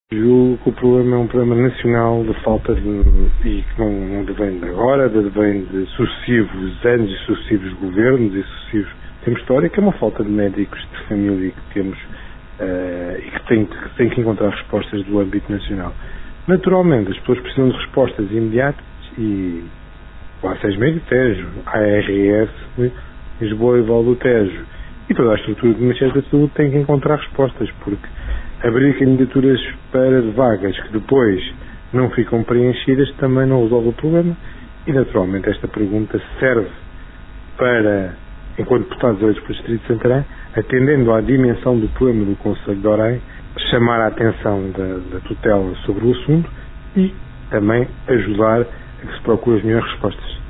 Julgo que o problema é um problema nacional de falta de, e que não vem de agora, vem de sucessivos anos e sucessivos governos e sucessivos tempos históricos, é uma falta de médicos de família que temos e que tem que encontrar respostas do âmbito nacional. Naturalmente, as pessoas precisam de respostas imediatas e o A6 Meio Tejo, a ARS, Lisboa e Val do Tejo e toda a estrutura do Ministério da Saúde tem que encontrar respostas, porque abrir candidaturas para vagas que depois não ficam preenchidas também não resolve o problema e, naturalmente, esta pergunta serve para, enquanto deputados eleitos pelo Distrito de Santarém, atendendo à dimensão do problema do Concelho de Orem, chamar a atenção da tutela sobre o assunto e também ajudar a que se procure as melhores respostas.